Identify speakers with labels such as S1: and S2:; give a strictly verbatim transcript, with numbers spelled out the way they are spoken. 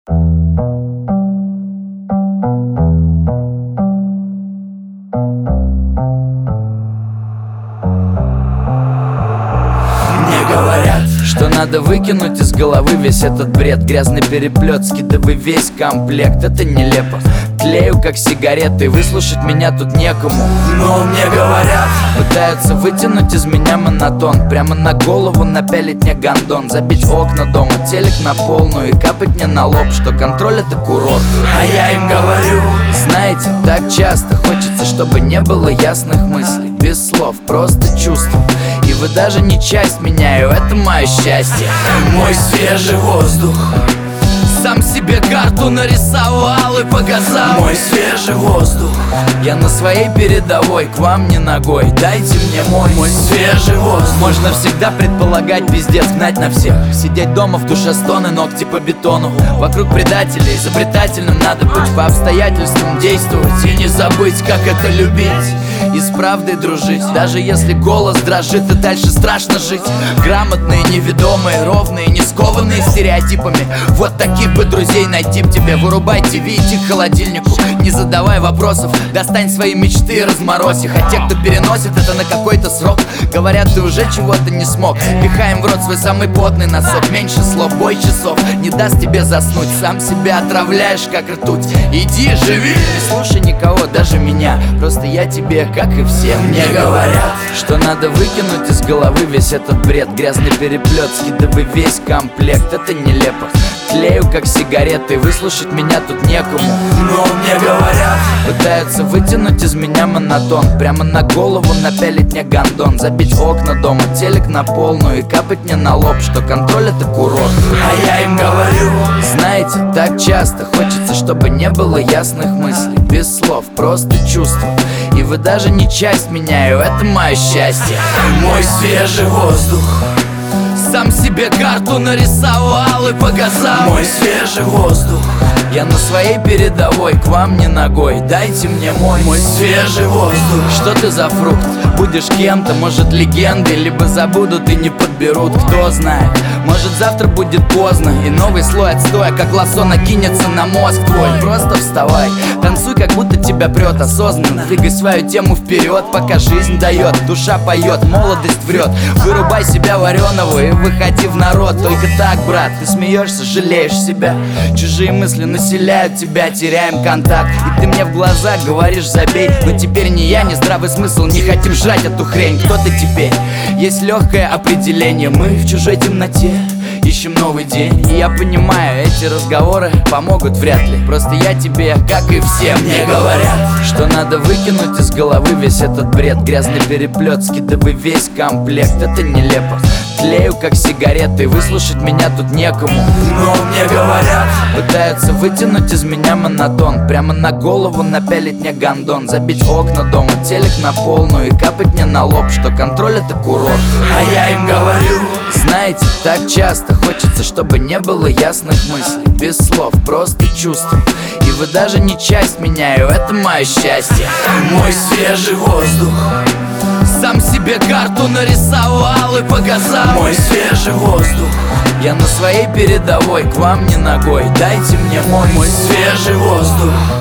S1: Говорят, что надо выкинуть из головы весь этот бред. Грязный переплет, скидывай весь комплект. Это нелепо, тлею как сигареты. Выслушать меня тут некому, но мне говорят, пытаются вытянуть из меня монотон. Прямо на голову напялить мне гондон. Забить окна дома, телек на полную и капать мне на лоб, что контроль это курорт. А я им говорю, знаете, так часто хочется, чтобы не было ясных мыслей. Без слов, просто чувства. И вы даже не часть меня, и это мое счастье. Мой свежий воздух. Сам себе карту нарисовал и показал. Мой свежий воздух. Я на своей передовой, к вам не ногой. Дайте мне мой, мой свежий воздух. Можно всегда предполагать, пиздец гнать на всех. Сидеть дома в душе стоны, ногти по бетону. Вокруг предателей, изобретательным надо быть. По обстоятельствам действовать и не забыть, как это любить. И с правдой дружить, даже если голос дрожит, и дальше страшно жить. Грамотные, неведомые, ровные, не скованные стереотипами. Вот таких бы друзей найти б тебе. Вырубай ТВ, иди к холодильнику. Не задавай вопросов, достань свои мечты и разморозь их. А те, кто переносит это на какой-то срок, говорят, ты уже чего-то не смог. Пихаем в рот свой самый потный носок. Меньше слов, бой часов не даст тебе заснуть. Сам себя отравляешь, как ртуть. Иди, живи, не слушай никого, даже меня. Просто я тебе, как и все. Мне говорят, что надо выкинуть из головы весь этот бред. Грязный переплет, скидывай весь комплект. Это нелепо, тлею как сигареты. Выслушать меня тут некому, но мне говорят, пытаются вытянуть из меня монотон. Прямо на голову напялить мне гондон. Забить окна дома, телек на полную и капать мне на лоб, что контроль это курорт. А я им говорю, знаете, так часто хочется, чтобы не было ясных мыслей. Без слов, просто чувства. И вы даже не часть меня, и это мое счастье. Мой свежий воздух. Сам себе карту нарисовал и показал. Мой свежий воздух. Я на своей передовой, к вам не ногой. Дайте мне мой, мой свежий воздух. Что ты за фрукт? Будешь кем-то, может легендой. Либо забудут и не подберут, кто знает. Может завтра будет поздно, и новый слой отстоя, как лассо, накинется на мозг твой. Просто вставай, танцуй, как будто тебя прет. Осознанно двигай свою тему вперед, пока жизнь дает. Душа поет, молодость врет. Вырубай себя вареного и выходи в народ. Только так, брат, ты смеешься, жалеешь себя. Чужие мысли населяют тебя, теряем контакт. И ты мне в глаза говоришь, забей. Но теперь ни я, ни здравый смысл не хотим жрать эту хрень. Кто ты теперь? Есть легкое определение. Мы в чужой темноте ищем новый день. И я понимаю, эти разговоры помогут вряд ли. Просто я тебе, как и все, мне говорят, что надо выкинуть из головы весь этот бред. Грязный переплет, скидывай весь комплект. Это нелепо, тлею как сигареты. Выслушать меня тут некому, но мне говорят, пытаются вытянуть из меня монотон. Прямо на голову напялить мне гондон. Забить окна дома, телек на полную и капать мне на лоб, что контроль это курорт. А я им говорю, знаете, так часто хочется, чтобы не было ясных мыслей. Без слов, просто чувства. И вы даже не часть меня, и это мое счастье. Мой свежий воздух. Сам себе карту нарисовал и показал. Мой свежий воздух. Я на своей передовой, к вам не ногой. Дайте мне мой, мой свежий воздух.